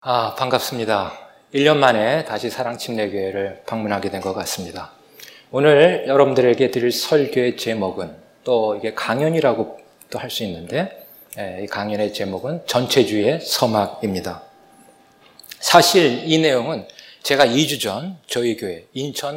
반갑습니다. 1년 만에 다시 사랑침례교회를 방문하게 된 것 같습니다. 오늘 여러분들에게 드릴 설교의 제목은 또 이게 강연이라고 또 할 수 있는데 이 강연의 제목은 전체주의의 서막입니다. 사실 이 내용은 제가 2주 전 저희 교회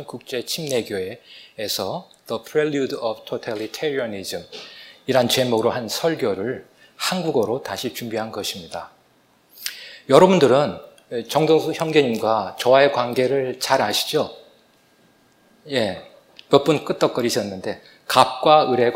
인천국제침례교회에서 The Prelude of Totalitarianism 이란 제목으로 한 설교를 한국어로 다시 준비한 것입니다. 여러분들은 정동수 형제님과 저와의 관계를 잘 아시죠? 예, 몇 분 끄떡거리셨는데 갑과 을의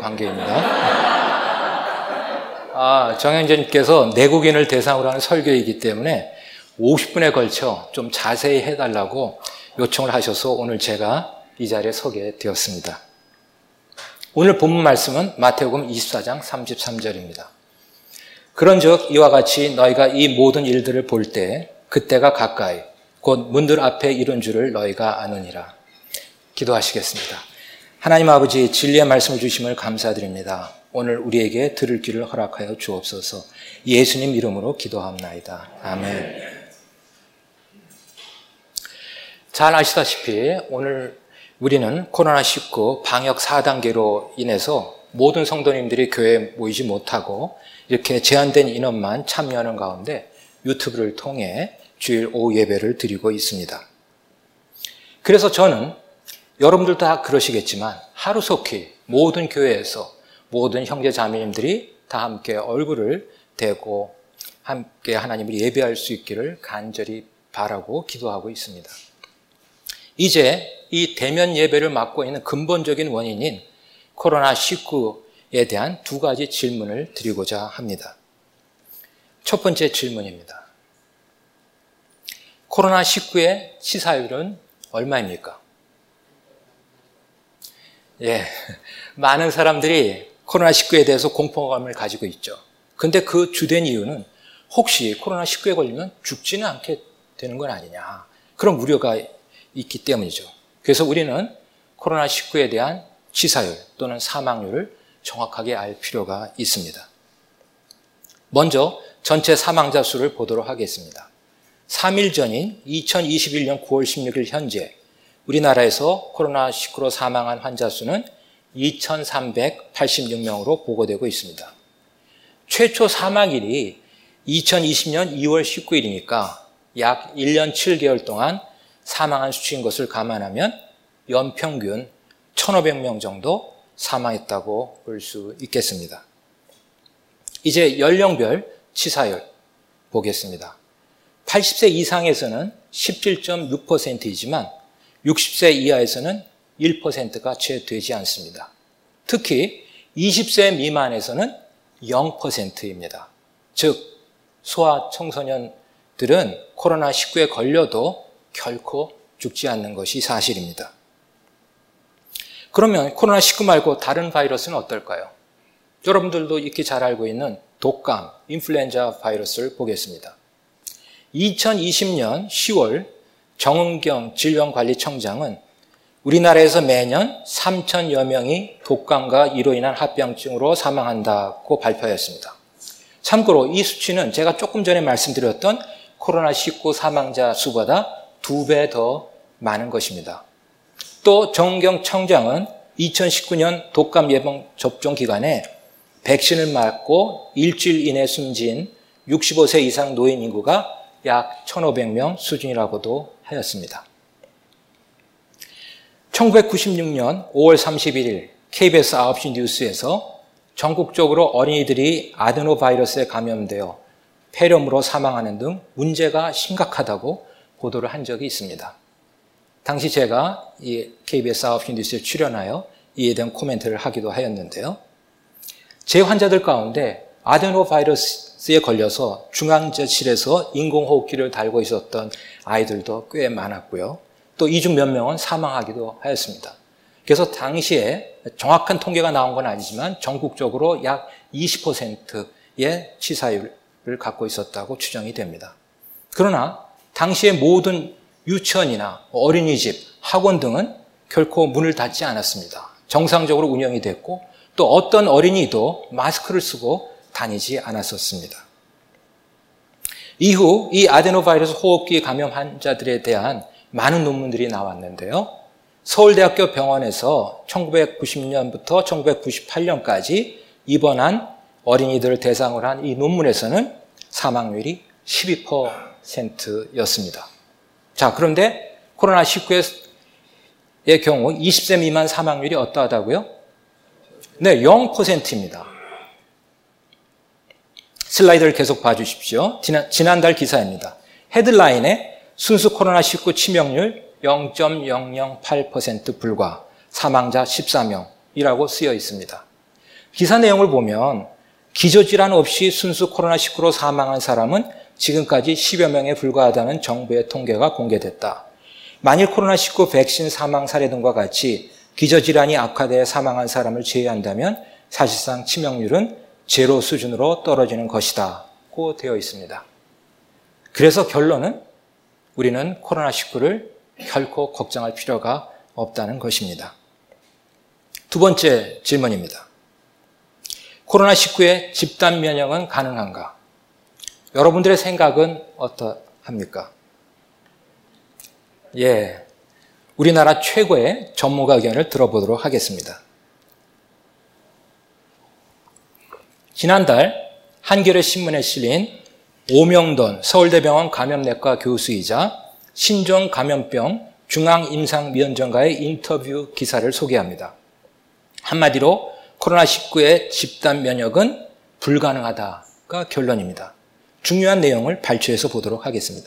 관계입니다. 정 형제님께서 내국인을 대상으로 하는 설교이기 때문에 50분에 걸쳐 좀 자세히 해달라고 요청을 하셔서 오늘 제가 이 자리에 서게 되었습니다. 오늘 본문 말씀은 마태복음 24장 33절입니다. 그런즉 이와 같이 너희가 이 모든 일들을 볼 때 그때가 가까이 곧 문들 앞에 이른 줄을 너희가 아느니라. 기도하시겠습니다. 하나님 아버지, 진리의 말씀을 주심을 감사드립니다. 오늘 우리에게 들을 길을 허락하여 주옵소서. 예수님 이름으로 기도합나이다. 아멘. 잘 아시다시피 오늘 우리는 코로나19 방역 4단계로 인해서 모든 성도님들이 교회에 모이지 못하고 이렇게 제한된 인원만 참여하는 가운데 유튜브를 통해 주일 오후 예배를 드리고 있습니다. 그래서 저는 여러분들도 다 그러시겠지만 하루속히 모든 교회에서 모든 형제 자매님들이 다 함께 얼굴을 대고 함께 하나님을 예배할 수 있기를 간절히 바라고 기도하고 있습니다. 이제 이 대면 예배를 맡고 있는 근본적인 원인인 코로나19에 대한 두 가지 질문을 드리고자 합니다. 첫 번째 질문입니다. 코로나19의 치사율은 얼마입니까? 예, 많은 사람들이 코로나19에 대해서 공포감을 가지고 있죠. 근데 그 주된 이유는 혹시 코로나19에 걸리면 죽지는 않게 되는 건 아니냐, 그런 우려가 있기 때문이죠. 그래서 우리는 코로나19에 대한 치사율 또는 사망률을 정확하게 알 필요가 있습니다. 먼저 전체 사망자 수를 보도록 하겠습니다. 3일 전인 2021년 9월 16일 현재 우리나라에서 코로나19로 사망한 환자 수는 2,386명으로 보고되고 있습니다. 최초 사망일이 2020년 2월 19일이니까 약 1년 7개월 동안 사망한 수치인 것을 감안하면 연평균 1,500명 정도 사망했다고 볼 수 있겠습니다. 이제 연령별 치사율 보겠습니다. 80세 이상에서는 17.6%이지만 60세 이하에서는 1%가 채 되지 않습니다. 특히 20세 미만에서는 0%입니다. 즉 소아청소년들은 코로나19에 걸려도 결코 죽지 않는 것이 사실입니다. 그러면 코로나19 말고 다른 바이러스는 어떨까요? 여러분들도 익히 잘 알고 있는 독감, 인플루엔자 바이러스를 보겠습니다. 2020년 10월 정은경 질병관리청장은 우리나라에서 매년 3,000여 명이 독감과 이로 인한 합병증으로 사망한다고 발표했습니다. 참고로 이 수치는 제가 조금 전에 말씀드렸던 코로나19 사망자 수보다 2배 더 많은 것입니다. 또 정은경 청장은 2019년 독감 예방 접종 기간에 백신을 맞고 일주일 이내 숨진 65세 이상 노인 인구가 약 1,500명 수준이라고도 하였습니다. 1996년 5월 31일 KBS 9시 뉴스에서 전국적으로 어린이들이 아데노바이러스에 감염되어 폐렴으로 사망하는 등 문제가 심각하다고 보도를 한 적이 있습니다. 당시 제가 이 KBS 9시 뉴스에 출연하여 이에 대한 코멘트를 하기도 하였는데요. 제 환자들 가운데 아데노바이러스에 걸려서 중앙재실에서 인공호흡기를 달고 있었던 아이들도 꽤 많았고요. 또 이 중 몇 명은 사망하기도 하였습니다. 그래서 당시에 정확한 통계가 나온 건 아니지만 전국적으로 약 20%의 치사율을 갖고 있었다고 추정이 됩니다. 그러나 당시의 모든 유치원이나 어린이집, 학원 등은 결코 문을 닫지 않았습니다. 정상적으로 운영이 됐고 또 어떤 어린이도 마스크를 쓰고 다니지 않았었습니다. 이후 이 아데노바이러스 호흡기 감염 환자들에 대한 많은 논문들이 나왔는데요. 서울대학교 병원에서 1990년부터 1998년까지 입원한 어린이들을 대상으로 한 이 논문에서는 사망률이 12%였습니다. 자, 그런데 코로나19의 경우 20세 미만 사망률이 어떠하다고요? 네, 0%입니다. 슬라이드를 계속 봐주십시오. 지난달 기사입니다. 헤드라인에 순수 코로나19 치명률 0.008% 불과, 사망자 14명이라고 쓰여 있습니다. 기사 내용을 보면 기저질환 없이 순수 코로나19로 사망한 사람은 지금까지 10여 명에 불과하다는 정부의 통계가 공개됐다. 만일 코로나19 백신 사망 사례 등과 같이 기저질환이 악화되어 사망한 사람을 제외한다면 사실상 치명률은 제로 수준으로 떨어지는 것이다 고 되어 있습니다. 그래서 결론은 우리는 코로나19를 결코 걱정할 필요가 없다는 것입니다. 두 번째 질문입니다. 코로나19의 집단 면역은 가능한가? 여러분들의 생각은 어떠합니까? 예, 우리나라 최고의 전문가 의견을 들어보도록 하겠습니다. 지난달 한겨레 신문에 실린 오명돈 서울대병원 감염내과 교수이자 신종 감염병 중앙임상위원장과의 인터뷰 기사를 소개합니다. 한마디로 코로나19의 집단 면역은 불가능하다가 결론입니다. 중요한 내용을 발췌해서 보도록 하겠습니다.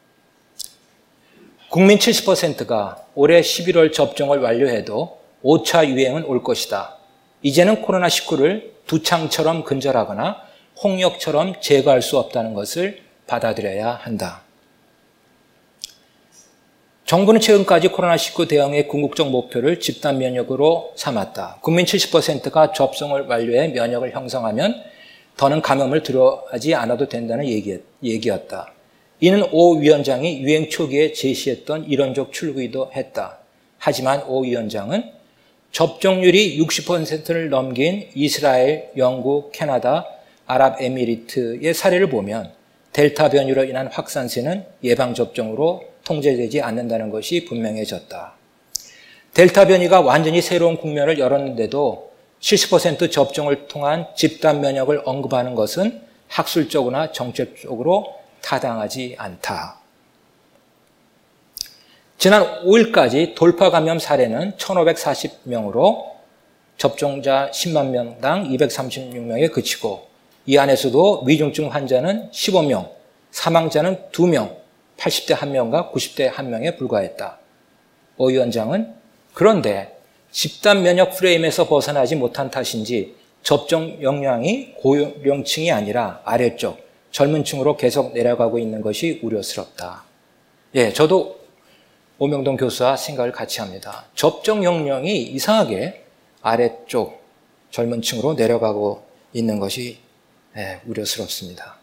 국민 70%가 올해 11월 접종을 완료해도 5차 유행은 올 것이다. 이제는 코로나19를 두창처럼 근절하거나 홍역처럼 제거할 수 없다는 것을 받아들여야 한다. 정부는 최근까지 코로나19 대응의 궁극적 목표를 집단 면역으로 삼았다. 국민 70%가 접종을 완료해 면역을 형성하면 더는 감염을 두려워하지 않아도 된다는 얘기였다. 이는 오 위원장이 유행 초기에 제시했던 이론적 출구이기도 했다. 하지만 오 위원장은 접종률이 60%를 넘긴 이스라엘, 영국, 캐나다, 아랍에미리트의 사례를 보면 델타 변이로 인한 확산세는 예방접종으로 통제되지 않는다는 것이 분명해졌다. 델타 변이가 완전히 새로운 국면을 열었는데도 70% 접종을 통한 집단 면역을 언급하는 것은 학술적으로나 정책적으로 타당하지 않다. 지난 5일까지 돌파 감염 사례는 1,540명으로 접종자 10만 명당 236명에 그치고 이 안에서도 위중증 환자는 15명, 사망자는 2명, 80대 1명과 90대 1명에 불과했다. 오 위원장은 그런데 집단 면역 프레임에서 벗어나지 못한 탓인지 접종 역량이 고령층이 아니라 아래쪽 젊은 층으로 계속 내려가고 있는 것이 우려스럽다. 예, 저도 오명돈 교수와 생각을 같이 합니다. 접종 역량이 이상하게 아래쪽 젊은 층으로 내려가고 있는 것이 우려스럽습니다.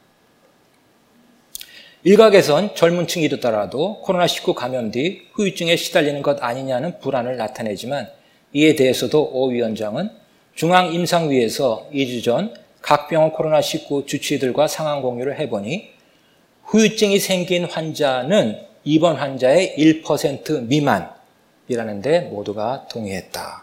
일각에선 젊은 층이더라도 코로나19 감염 뒤 후유증에 시달리는 것 아니냐는 불안을 나타내지만 이에 대해서도 오 위원장은 중앙임상위에서 2주 전 각 병원 코로나19 주치의들과 상황 공유를 해보니 후유증이 생긴 환자는 입원 환자의 1% 미만이라는 데 모두가 동의했다.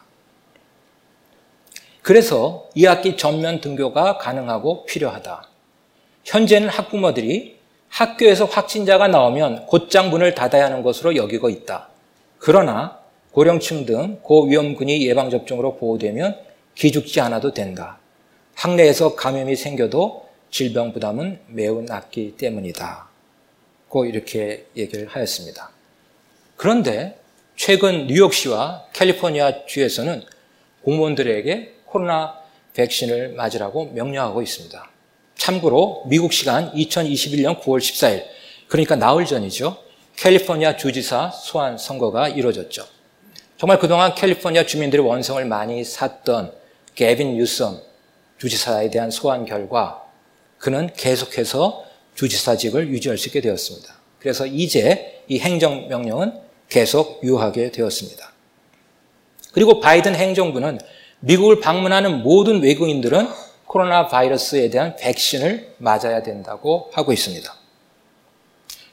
그래서 2학기 전면 등교가 가능하고 필요하다. 현재는 학부모들이 학교에서 확진자가 나오면 곧장 문을 닫아야 하는 것으로 여기고 있다. 그러나 고령층 등 고위험군이 예방접종으로 보호되면 기죽지 않아도 된다. 학내에서 감염이 생겨도 질병 부담은 매우 낮기 때문이다. 고 이렇게 얘기를 하였습니다. 그런데 최근 뉴욕시와 캘리포니아 주에서는 공무원들에게 코로나 백신을 맞으라고 명령하고 있습니다. 참고로 미국 시간 2021년 9월 14일, 그러니까 나흘 전이죠. 캘리포니아 주지사 소환 선거가 이루어졌죠. 정말 그동안 캘리포니아 주민들의 원성을 많이 샀던 게빈 뉴섬 주지사에 대한 소환 결과 그는 계속해서 주지사직을 유지할 수 있게 되었습니다. 그래서 이제 이 행정명령은 계속 유효하게 되었습니다. 그리고 바이든 행정부는 미국을 방문하는 모든 외국인들은 코로나 바이러스에 대한 백신을 맞아야 된다고 하고 있습니다.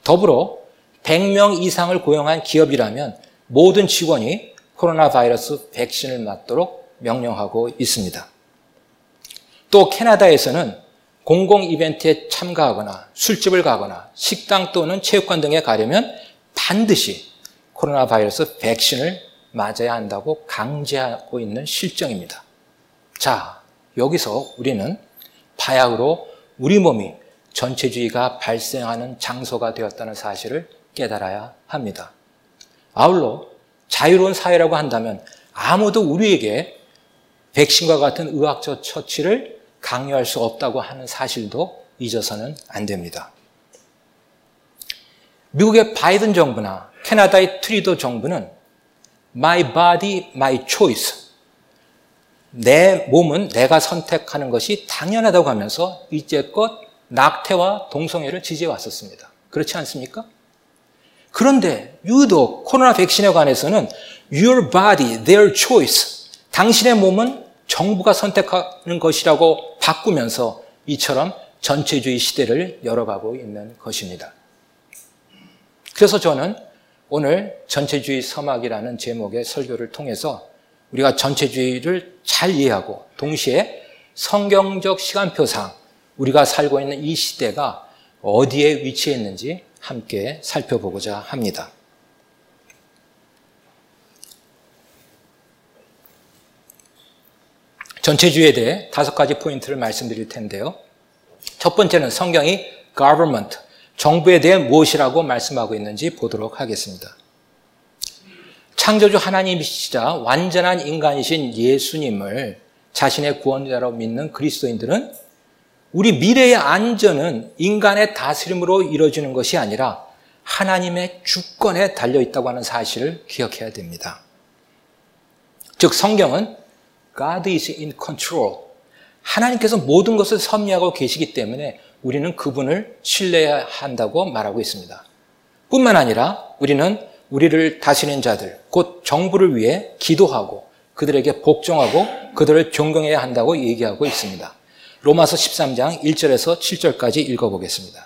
더불어 100명 이상을 고용한 기업이라면 모든 직원이 코로나 바이러스 백신을 맞도록 명령하고 있습니다. 또 캐나다에서는 공공 이벤트에 참가하거나 술집을 가거나 식당 또는 체육관 등에 가려면 반드시 코로나 바이러스 백신을 맞아야 한다고 강제하고 있는 실정입니다. 자, 여기서 우리는 바야흐로 우리 몸이 전체주의가 발생하는 장소가 되었다는 사실을 깨달아야 합니다. 아울러 자유로운 사회라고 한다면 아무도 우리에게 백신과 같은 의학적 처치를 강요할 수 없다고 하는 사실도 잊어서는 안 됩니다. 미국의 바이든 정부나 캐나다의 트리도 정부는 My body, my choice. 내 몸은 내가 선택하는 것이 당연하다고 하면서 이제껏 낙태와 동성애를 지지해 왔었습니다. 그렇지 않습니까? 그런데 유독 코로나 백신에 관해서는 Your body, their choice. 당신의 몸은 정부가 선택하는 것이라고 바꾸면서 이처럼 전체주의 시대를 열어가고 있는 것입니다. 그래서 저는 오늘 전체주의 서막이라는 제목의 설교를 통해서 우리가 전체주의를 잘 이해하고 동시에 성경적 시간표상 우리가 살고 있는 이 시대가 어디에 위치해 있는지 함께 살펴보고자 합니다. 전체주의에 대해 5가지 포인트를 말씀드릴 텐데요. 첫 번째는 성경이 government, 정부에 대해 무엇이라고 말씀하고 있는지 보도록 하겠습니다. 창조주 하나님이시자 완전한 인간이신 예수님을 자신의 구원자로 믿는 그리스도인들은 우리 미래의 안전은 인간의 다스림으로 이루어지는 것이 아니라 하나님의 주권에 달려있다고 하는 사실을 기억해야 됩니다. 즉 성경은 God is in control. 하나님께서 모든 것을 섭리하고 계시기 때문에 우리는 그분을 신뢰해야 한다고 말하고 있습니다. 뿐만 아니라 우리는 우리를 다스리는 자들, 곧 정부를 위해 기도하고 그들에게 복종하고 그들을 존경해야 한다고 얘기하고 있습니다. 로마서 13장 1절에서 7절까지 읽어보겠습니다.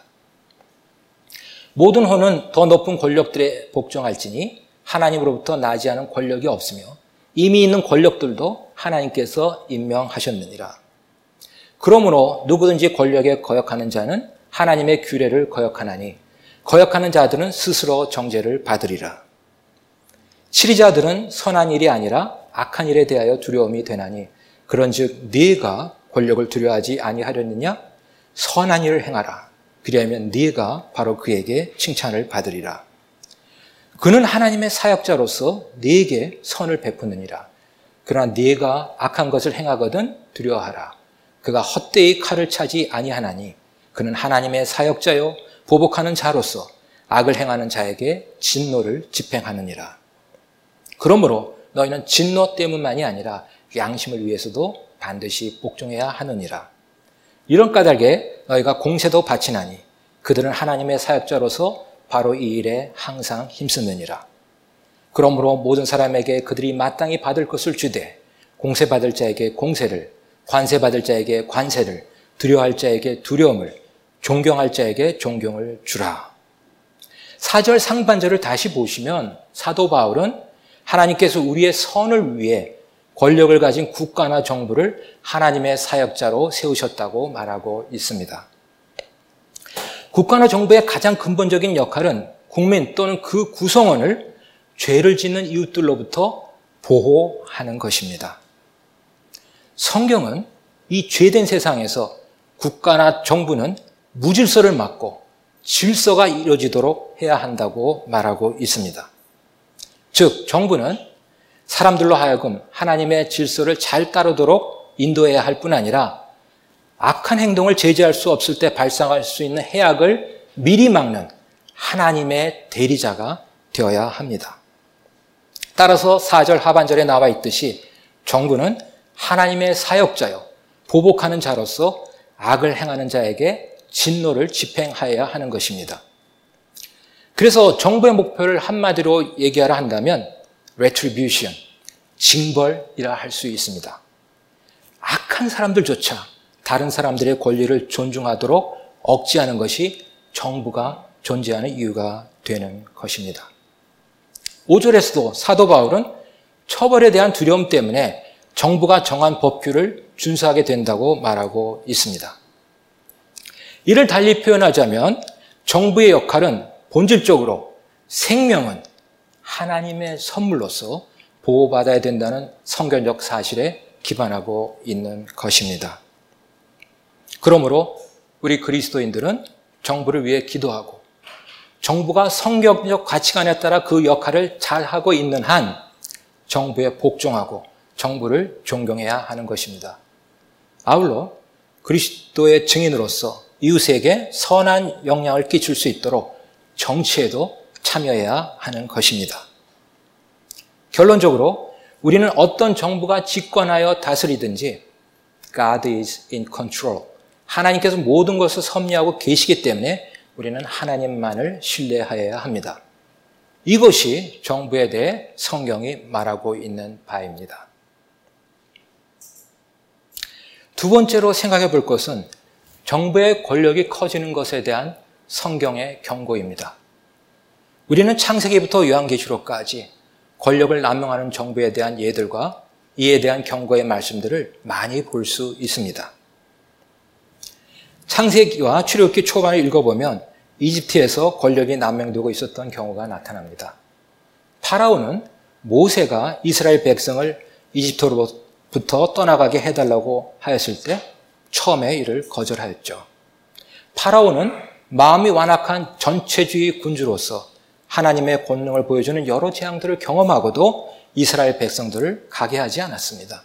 모든 혼은 더 높은 권력들에 복종할지니 하나님으로부터 나지 않은 권력이 없으며 이미 있는 권력들도 하나님께서 임명하셨느니라. 그러므로 누구든지 권력에 거역하는 자는 하나님의 규례를 거역하나니 거역하는 자들은 스스로 정죄를 받으리라. 치리자들은 선한 일이 아니라 악한 일에 대하여 두려움이 되나니 그런즉 네가 권력을 두려워하지 아니하려느냐? 선한 일을 행하라. 그리하면 네가 바로 그에게 칭찬을 받으리라. 그는 하나님의 사역자로서 네게 선을 베푸느니라. 그러나 네가 악한 것을 행하거든 두려워하라. 그가 헛되이 칼을 차지 아니하나니 그는 하나님의 사역자요 보복하는 자로서 악을 행하는 자에게 진노를 집행하느니라. 그러므로 너희는 진노 때문만이 아니라 양심을 위해서도 반드시 복종해야 하느니라. 이런 까닭에 너희가 공세도 바치나니 그들은 하나님의 사역자로서 바로 이 일에 항상 힘쓰느니라. 그러므로 모든 사람에게 그들이 마땅히 받을 것을 주되 공세받을 자에게 공세를, 관세받을 자에게 관세를, 두려워할 자에게 두려움을, 존경할 자에게 존경을 주라. 4절 상반절을 다시 보시면 사도 바울은 하나님께서 우리의 선을 위해 권력을 가진 국가나 정부를 하나님의 사역자로 세우셨다고 말하고 있습니다. 국가나 정부의 가장 근본적인 역할은 국민 또는 그 구성원을 죄를 짓는 이웃들로부터 보호하는 것입니다. 성경은 이 죄된 세상에서 국가나 정부는 무질서를 막고 질서가 이루어지도록 해야 한다고 말하고 있습니다. 즉 정부는 사람들로 하여금 하나님의 질서를 잘 따르도록 인도해야 할 뿐 아니라 악한 행동을 제재할 수 없을 때 발생할 수 있는 해악을 미리 막는 하나님의 대리자가 되어야 합니다. 따라서 4절 하반절에 나와 있듯이 정부는 하나님의 사역자요 보복하는 자로서 악을 행하는 자에게 진노를 집행하여야 하는 것입니다. 그래서 정부의 목표를 한마디로 얘기하라 한다면 retribution, 징벌이라 할 수 있습니다. 악한 사람들조차 다른 사람들의 권리를 존중하도록 억제하는 것이 정부가 존재하는 이유가 되는 것입니다. 5절에서도 사도 바울은 처벌에 대한 두려움 때문에 정부가 정한 법규를 준수하게 된다고 말하고 있습니다. 이를 달리 표현하자면 정부의 역할은 본질적으로 생명은 하나님의 선물로서 보호받아야 된다는 성경적 사실에 기반하고 있는 것입니다. 그러므로 우리 그리스도인들은 정부를 위해 기도하고 정부가 성경적 가치관에 따라 그 역할을 잘하고 있는 한 정부에 복종하고 정부를 존경해야 하는 것입니다. 아울러 그리스도의 증인으로서 이웃에게 선한 영향을 끼칠 수 있도록 정치에도 참여해야 하는 것입니다. 결론적으로 우리는 어떤 정부가 집권하여 다스리든지 God is in control. 하나님께서 모든 것을 섭리하고 계시기 때문에 우리는 하나님만을 신뢰하여야 합니다. 이것이 정부에 대해 성경이 말하고 있는 바입니다. 두 번째로 생각해 볼 것은 정부의 권력이 커지는 것에 대한 성경의 경고입니다. 우리는 창세기부터 요한계시록까지 권력을 남용하는 정부에 대한 예들과 이에 대한 경고의 말씀들을 많이 볼 수 있습니다. 창세기와 출애굽기 초반을 읽어보면 이집트에서 권력이 남용되고 있었던 경우가 나타납니다. 파라오는 모세가 이스라엘 백성을 이집트로부터 떠나가게 해달라고 하였을 때 처음에 이를 거절하였죠. 파라오는 마음이 완악한 전체주의 군주로서 하나님의 권능을 보여주는 여러 재앙들을 경험하고도 이스라엘 백성들을 가게 하지 않았습니다.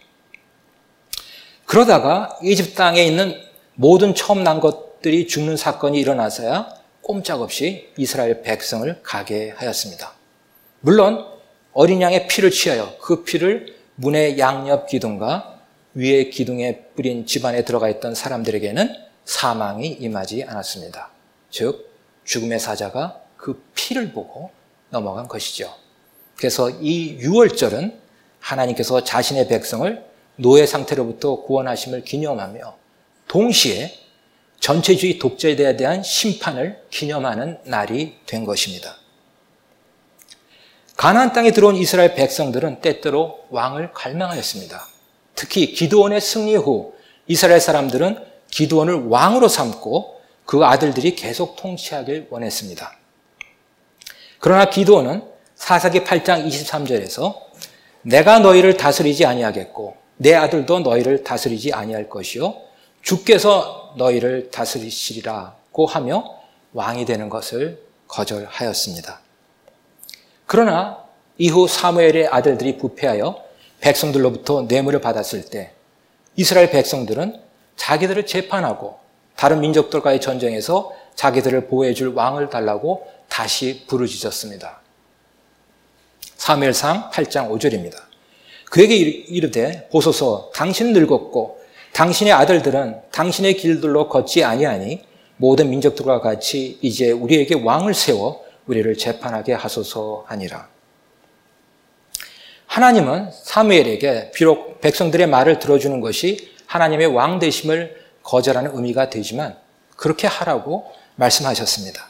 그러다가 이집트 땅에 있는 모든 처음 난 것들이 죽는 사건이 일어나서야 꼼짝없이 이스라엘 백성을 가게 하였습니다. 물론 어린 양의 피를 취하여 그 피를 문의 양옆 기둥과 위의 기둥에 뿌린 집안에 들어가 있던 사람들에게는 사망이 임하지 않았습니다. 즉 죽음의 사자가 그 피를 보고 넘어간 것이죠. 그래서 이 유월절은 하나님께서 자신의 백성을 노예 상태로부터 구원하심을 기념하며 동시에 전체주의 독재에 대한 심판을 기념하는 날이 된 것입니다. 가나안 땅에 들어온 이스라엘 백성들은 때때로 왕을 갈망하였습니다. 특히 기드온의 승리 후 이스라엘 사람들은 기드온을 왕으로 삼고 그 아들들이 계속 통치하길 원했습니다. 그러나 기드온은 사사기 8장 23절에서 내가 너희를 다스리지 아니하겠고 내 아들도 너희를 다스리지 아니할 것이요 주께서 너희를 다스리시리라고 하며 왕이 되는 것을 거절하였습니다. 그러나 이후 사무엘의 아들들이 부패하여 백성들로부터 뇌물을 받았을 때 이스라엘 백성들은 자기들을 재판하고 다른 민족들과의 전쟁에서 자기들을 보호해 줄 왕을 달라고 다시 부르짖었습니다. 사무엘상 8장 5절입니다. 그에게 이르되 보소서 당신은 늙었고 당신의 아들들은 당신의 길들로 걷지 아니하니 모든 민족들과 같이 이제 우리에게 왕을 세워 우리를 재판하게 하소서 하니라. 하나님은 사무엘에게 비록 백성들의 말을 들어주는 것이 하나님의 왕 되심을 거절하는 의미가 되지만 그렇게 하라고 말씀하셨습니다.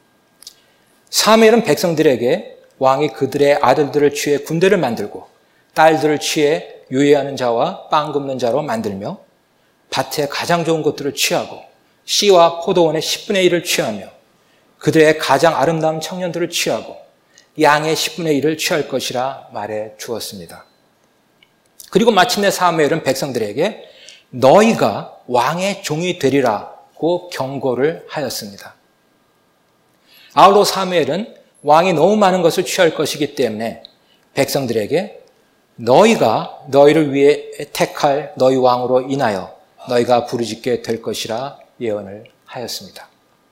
사무엘은 백성들에게 왕이 그들의 아들들을 취해 군대를 만들고 딸들을 취해 유예하는 자와 빵 굽는 자로 만들며 밭에 가장 좋은 것들을 취하고 씨와 포도원의 10분의 1을 취하며 그들의 가장 아름다운 청년들을 취하고 양의 10분의 1을 취할 것이라 말해 주었습니다. 그리고 마침내 사무엘은 백성들에게 너희가 왕의 종이 되리라고 경고를 하였습니다. 아울러 사무엘은 왕이 너무 많은 것을 취할 것이기 때문에 백성들에게 너희가 너희를 위해 택할 너희 왕으로 인하여 너희가 부르짖게 될 것이라 예언을 하였습니다.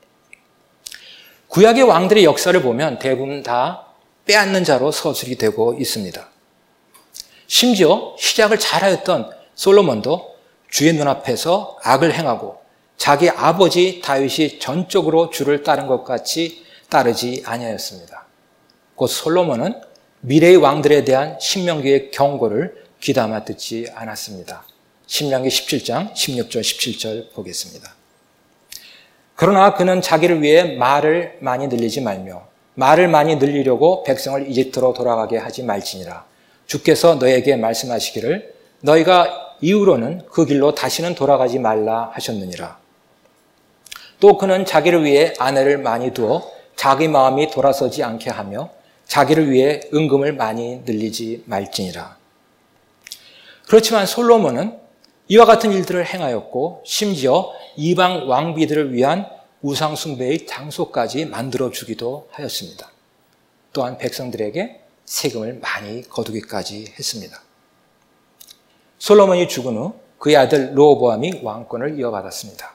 구약의 왕들의 역사를 보면 대부분 다 빼앗는 자로 서술이 되고 있습니다. 심지어 시작을 잘하였던 솔로몬도 주의 눈앞에서 악을 행하고 자기 아버지 다윗이 전적으로 주를 따른 것 같이 따르지 아니하였습니다. 곧 솔로몬은 미래의 왕들에 대한 신명기의 경고를 귀담아 듣지 않았습니다. 신명기 17장 16절 17절 보겠습니다. 그러나 그는 자기를 위해 말을 많이 늘리지 말며 말을 많이 늘리려고 백성을 이집트로 돌아가게 하지 말지니라. 주께서 너에게 말씀하시기를 너희가 이후로는 그 길로 다시는 돌아가지 말라 하셨느니라. 또 그는 자기를 위해 아내를 많이 두어 자기 마음이 돌아서지 않게 하며 자기를 위해 은금을 많이 늘리지 말지니라. 그렇지만 솔로몬은 이와 같은 일들을 행하였고 심지어 이방 왕비들을 위한 우상 숭배의 장소까지 만들어주기도 하였습니다. 또한 백성들에게 세금을 많이 거두기까지 했습니다. 솔로몬이 죽은 후 그의 아들 르호보암이 왕권을 이어받았습니다.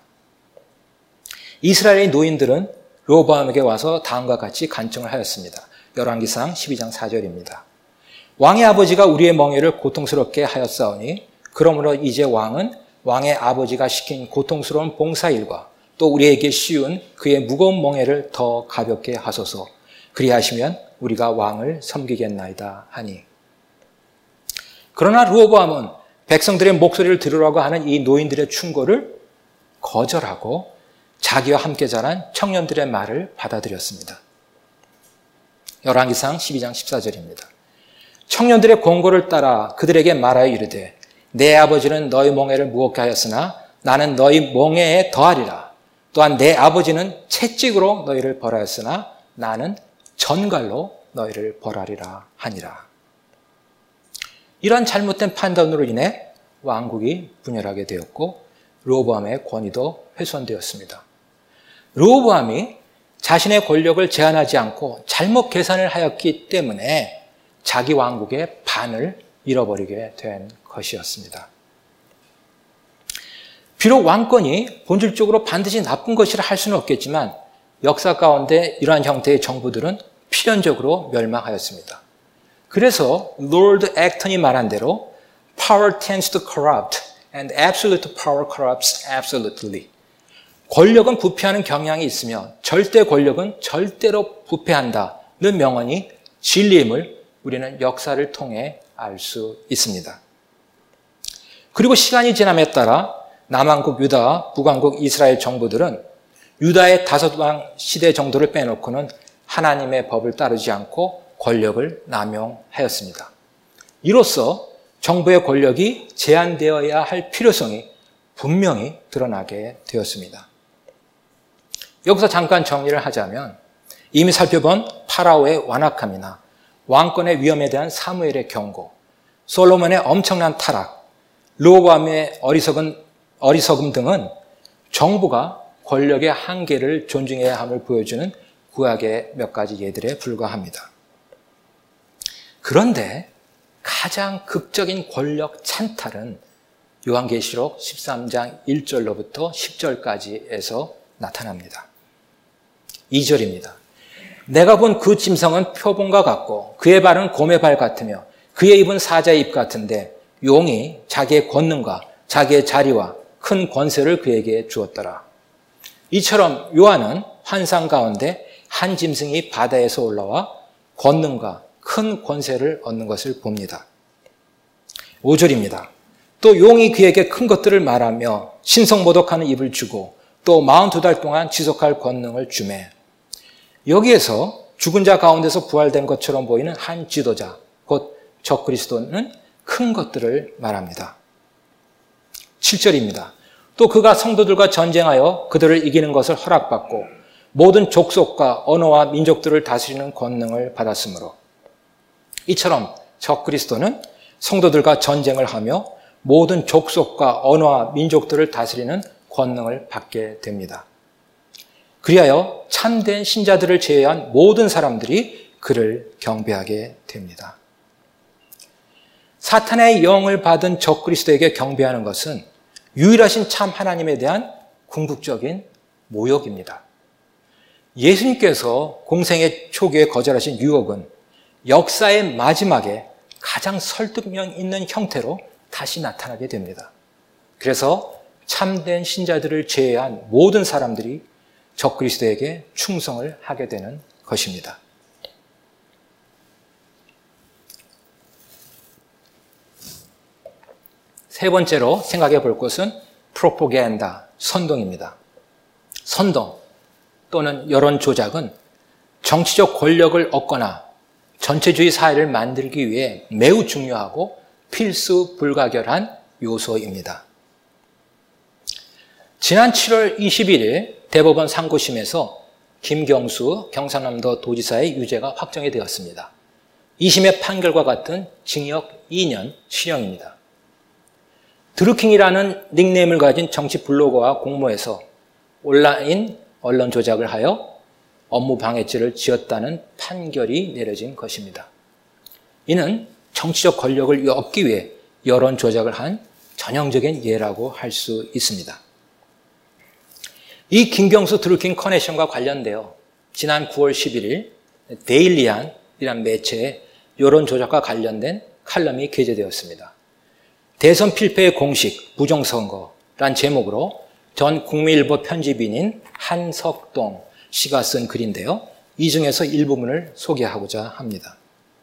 이스라엘의 노인들은 르호보암에게 와서 다음과 같이 간청을 하였습니다. 열왕기상 12장 4절입니다. 왕의 아버지가 우리의 멍에를 고통스럽게 하였사오니 그러므로 이제 왕은 왕의 아버지가 시킨 고통스러운 봉사일과 또 우리에게 씌운 그의 무거운 멍에를 더 가볍게 하소서. 그리하시면 우리가 왕을 섬기겠나이다 하니. 그러나 르호보암은 백성들의 목소리를 들으라고 하는 이 노인들의 충고를 거절하고 자기와 함께 자란 청년들의 말을 받아들였습니다. 열왕기상 12장 14절입니다. 청년들의 권고를 따라 그들에게 말하여 이르되 내 아버지는 너희 멍에를 무겁게 하였으나 나는 너희 멍에에 더하리라. 또한 내 아버지는 채찍으로 너희를 벌하였으나 나는 전갈로 너희를 벌하리라 하니라. 이러한 잘못된 판단으로 인해 왕국이 분열하게 되었고 르호보암의 권위도 훼손되었습니다. 르호보암이 자신의 권력을 제한하지 않고 잘못 계산을 하였기 때문에 자기 왕국의 반을 잃어버리게 된 것이었습니다. 비록 왕권이 본질적으로 반드시 나쁜 것이라 할 수는 없겠지만 역사 가운데 이러한 형태의 정부들은 필연적으로 멸망하였습니다. 그래서 롤드 액턴이 말한 대로 Power tends to corrupt and absolute power corrupts absolutely. 권력은 부패하는 경향이 있으며 절대 권력은 절대로 부패한다는 명언이 진리임을 우리는 역사를 통해 알 수 있습니다. 그리고 시간이 지남에 따라 남왕국 유다와 북왕국 이스라엘 정부들은 유다의 다섯 왕 시대 정도를 빼놓고는 하나님의 법을 따르지 않고 권력을 남용하였습니다. 이로써 정부의 권력이 제한되어야 할 필요성이 분명히 드러나게 되었습니다. 여기서 잠깐 정리를 하자면 이미 살펴본 파라오의 완악함이나 왕권의 위험에 대한 사무엘의 경고, 솔로몬의 엄청난 타락, 르호보암의 어리석음 등은 정부가 권력의 한계를 존중해야 함을 보여주는 구약의 몇 가지 예들에 불과합니다. 그런데 가장 극적인 권력 찬탈은 요한계시록 13장 1절로부터 10절까지에서 나타납니다. 2절입니다. 내가 본 그 짐승은 표범과 같고 그의 발은 곰의 발 같으며 그의 입은 사자의 입 같은데 용이 자기의 권능과 자기의 자리와 큰 권세를 그에게 주었더라. 이처럼 요한은 환상 가운데 한 짐승이 바다에서 올라와 권능과 큰 권세를 얻는 것을 봅니다. 5절입니다. 또 용이 그에게 큰 것들을 말하며 신성모독하는 입을 주고 또 42달 동안 지속할 권능을 주매. 여기에서 죽은 자 가운데서 부활된 것처럼 보이는 한 지도자, 곧 적그리스도는 큰 것들을 말합니다. 7절입니다. 또 그가 성도들과 전쟁하여 그들을 이기는 것을 허락받고 모든 족속과 언어와 민족들을 다스리는 권능을 받았으므로 이처럼 적그리스도는 성도들과 전쟁을 하며 모든 족속과 언어와 민족들을 다스리는 권능을 받게 됩니다. 그리하여 참된 신자들을 제외한 모든 사람들이 그를 경배하게 됩니다. 사탄의 영을 받은 적그리스도에게 경배하는 것은 유일하신 참 하나님에 대한 궁극적인 모욕입니다. 예수님께서 공생의 초기에 거절하신 유혹은 역사의 마지막에 가장 설득력 있는 형태로 다시 나타나게 됩니다. 그래서 참된 신자들을 제외한 모든 사람들이 적그리스도에게 충성을 하게 되는 것입니다. 세 번째로 생각해 볼 것은 프로포간다, 선동입니다. 선동 또는 여론 조작은 정치적 권력을 얻거나 전체주의 사회를 만들기 위해 매우 중요하고 필수 불가결한 요소입니다. 지난 7월 21일 대법원 상고심에서 김경수 경상남도 도지사의 유죄가 확정이 되었습니다. 2심의 판결과 같은 징역 2년 실형입니다. 드루킹이라는 닉네임을 가진 정치 블로거와 공모해서 온라인 언론 조작을 하여 업무 방해죄를 지었다는 판결이 내려진 것입니다. 이는 정치적 권력을 얻기 위해 여론 조작을 한 전형적인 예라고 할 수 있습니다. 이 김경수 드루킹 커넥션과 관련되어 지난 9월 11일 데일리안이라는 매체에 여론 조작과 관련된 칼럼이 게재되었습니다. 대선 필패의 공식, 부정선거란 제목으로 전 국민일보 편집인인 한석동 씨가 쓴 글인데요. 이 중에서 일부분을 소개하고자 합니다.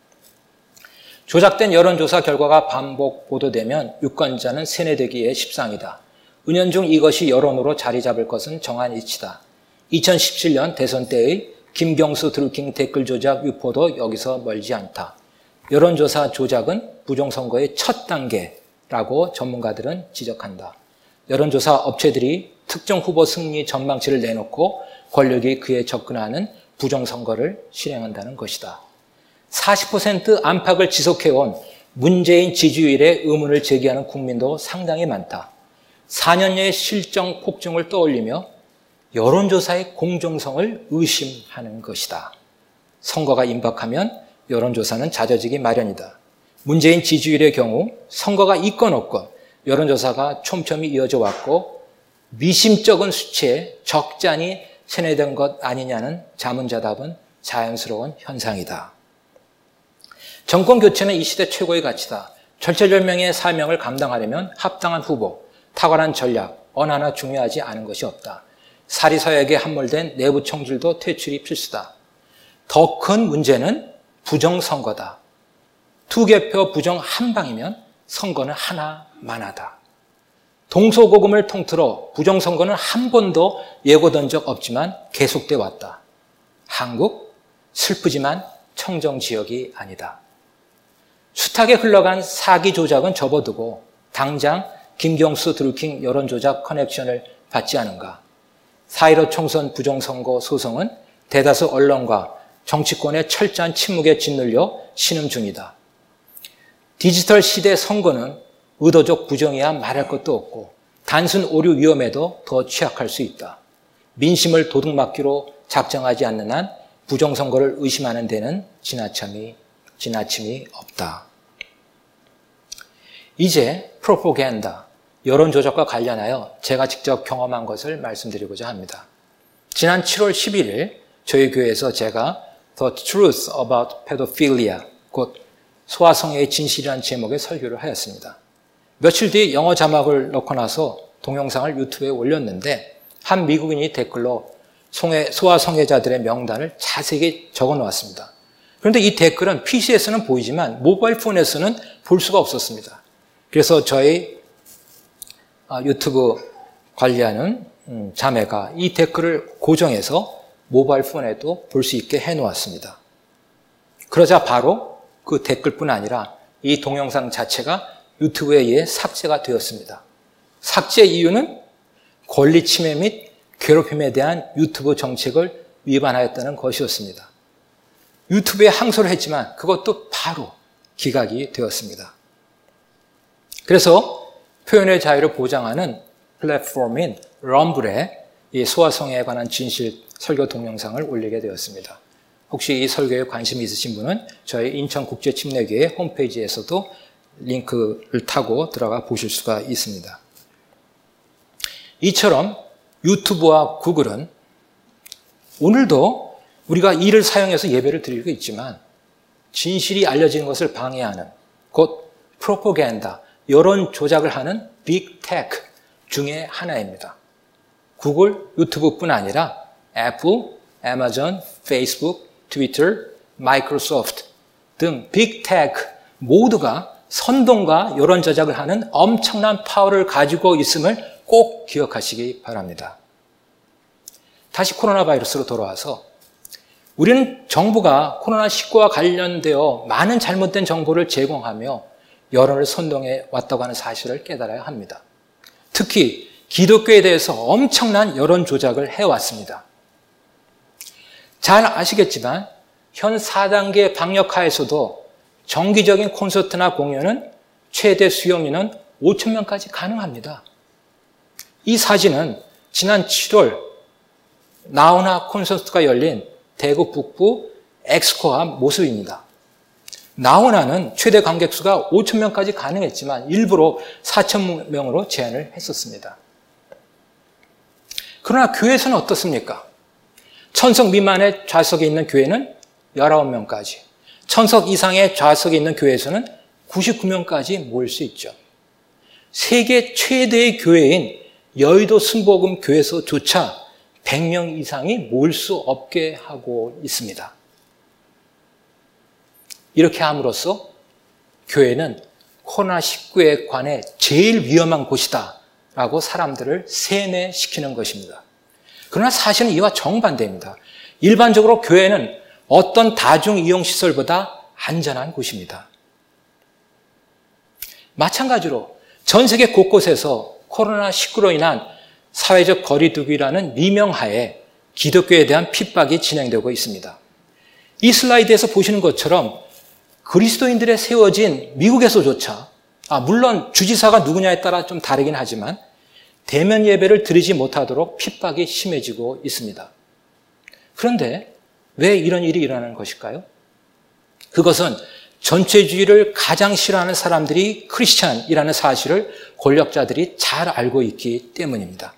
조작된 여론조사 결과가 반복 보도되면 유권자는 세뇌되기에 십상이다. 은연중 이것이 여론으로 자리 잡을 것은 정한 이치다. 2017년 대선 때의 김경수 드루킹 댓글 조작 유포도 여기서 멀지 않다. 여론조사 조작은 부정선거의 첫 단계라고 전문가들은 지적한다. 여론조사 업체들이 특정 후보 승리 전망치를 내놓고 권력이 그에 접근하는 부정선거를 실행한다는 것이다. 40% 안팎을 지속해온 문재인 지지율에 의문을 제기하는 국민도 상당히 많다. 4년여의 실정 폭증을 떠올리며 여론조사의 공정성을 의심하는 것이다. 선거가 임박하면 여론조사는 잦아지기 마련이다. 문재인 지지율의 경우 선거가 있건 없건 여론조사가 촘촘히 이어져 왔고 미심쩍은 수치에 적잖이 세뇌된 것 아니냐는 자문자답은 자연스러운 현상이다. 정권 교체는 이 시대 최고의 가치다. 절체절명의 사명을 감당하려면 합당한 후보, 탁월한 전략, 어느 하나 중요하지 않은 것이 없다. 사리사욕에 함몰된 내부 총질도 퇴출이 필수다. 더 큰 문제는 부정선거다. 투개표 부정 한 방이면 선거는 하나만하다. 동서고금을 통틀어 부정선거는 한 번도 예고된 적 없지만 계속돼 왔다. 한국, 슬프지만 청정지역이 아니다. 숱하게 흘러간 사기 조작은 접어두고 당장 김경수 드루킹 여론조작 커넥션을 받지 않은가. 4.15 총선 부정선거 소송은 대다수 언론과 정치권의 철저한 침묵에 짓눌려 신음 중이다. 디지털 시대 선거는 의도적 부정이야 말할 것도 없고 단순 오류 위험에도 더 취약할 수 있다. 민심을 도둑맞기로 작정하지 않는 한 부정선거를 의심하는 데는 지나침이 없다. 이제 프로포간다, 여론조작과 관련하여 제가 직접 경험한 것을 말씀드리고자 합니다. 지난 7월 11일 저희 교회에서 제가 The Truth About Pedophilia, 곧 소아성애의 진실이라는 제목의 설교를 하였습니다. 며칠 뒤 영어 자막을 넣고 나서 동영상을 유튜브에 올렸는데 한 미국인이 댓글로 소아성애자들의 명단을 자세히 적어 놓았습니다. 그런데 이 댓글은 PC에서는 보이지만 모바일 폰에서는 볼 수가 없었습니다. 그래서 저희 유튜브 관리하는 자매가 이 댓글을 고정해서 모바일 폰에도 볼 수 있게 해놓았습니다. 그러자 바로 그 댓글뿐 아니라 이 동영상 자체가 유튜브에 의해 삭제가 되었습니다. 삭제 이유는 권리 침해 및 괴롭힘에 대한 유튜브 정책을 위반하였다는 것이었습니다. 유튜브에 항소를 했지만 그것도 바로 기각이 되었습니다. 그래서 표현의 자유를 보장하는 플랫폼인 럼블에 이 소아성애에 관한 진실 설교 동영상을 올리게 되었습니다. 혹시 이 설교에 관심이 있으신 분은 저희 인천국제침례교회 홈페이지에서도 링크를 타고 들어가 보실 수가 있습니다. 이처럼 유튜브와 구글은 오늘도 우리가 이를 사용해서 예배를 드리고 있지만 진실이 알려지는 것을 방해하는 곧 프로포간다, 여론 조작을 하는 빅테크 중에 하나입니다. 구글, 유튜브뿐 아니라 애플, 아마존, 페이스북, 트위터, 마이크로소프트 등 빅테크 모두가 선동과 여론 조작을 하는 엄청난 파워를 가지고 있음을 꼭 기억하시기 바랍니다. 다시 코로나 바이러스로 돌아와서 우리는 정부가 코로나19와 관련되어 많은 잘못된 정보를 제공하며 여론을 선동해 왔다고 하는 사실을 깨달아야 합니다. 특히 기독교에 대해서 엄청난 여론 조작을 해왔습니다. 잘 아시겠지만 현 4단계 방역하에서도 정기적인 콘서트나 공연은 최대 수용인은 5,000명까지 가능합니다. 이 사진은 지난 7월 나훈아 콘서트가 열린 대구 북부 엑스코아 모습입니다. 나훈아는 최대 관객 수가 5,000명까지 가능했지만 일부러 4,000명으로 제한을 했었습니다. 그러나 교회에서는 어떻습니까? 1,000석 미만의 좌석이 있는 교회는 19명까지, 1,000석 이상의 좌석이 있는 교회에서는 99명까지 모일 수 있죠. 세계 최대의 교회인 여의도 순복음 교회에서조차 100명 이상이 모일 수 없게 하고 있습니다. 이렇게 함으로써 교회는 코로나19에 관해 제일 위험한 곳이다 라고 사람들을 세뇌시키는 것입니다. 그러나 사실은 이와 정반대입니다. 일반적으로 교회는 어떤 다중이용시설보다 안전한 곳입니다. 마찬가지로 전 세계 곳곳에서 코로나19로 인한 사회적 거리두기라는 미명하에 기독교에 대한 핍박이 진행되고 있습니다. 이 슬라이드에서 보시는 것처럼 그리스도인들에 세워진 미국에서조차, 물론 주지사가 누구냐에 따라 좀 다르긴 하지만 대면 예배를 드리지 못하도록 핍박이 심해지고 있습니다. 그런데 왜 이런 일이 일어나는 것일까요? 그것은 전체주의를 가장 싫어하는 사람들이 크리스찬이라는 사실을 권력자들이 잘 알고 있기 때문입니다.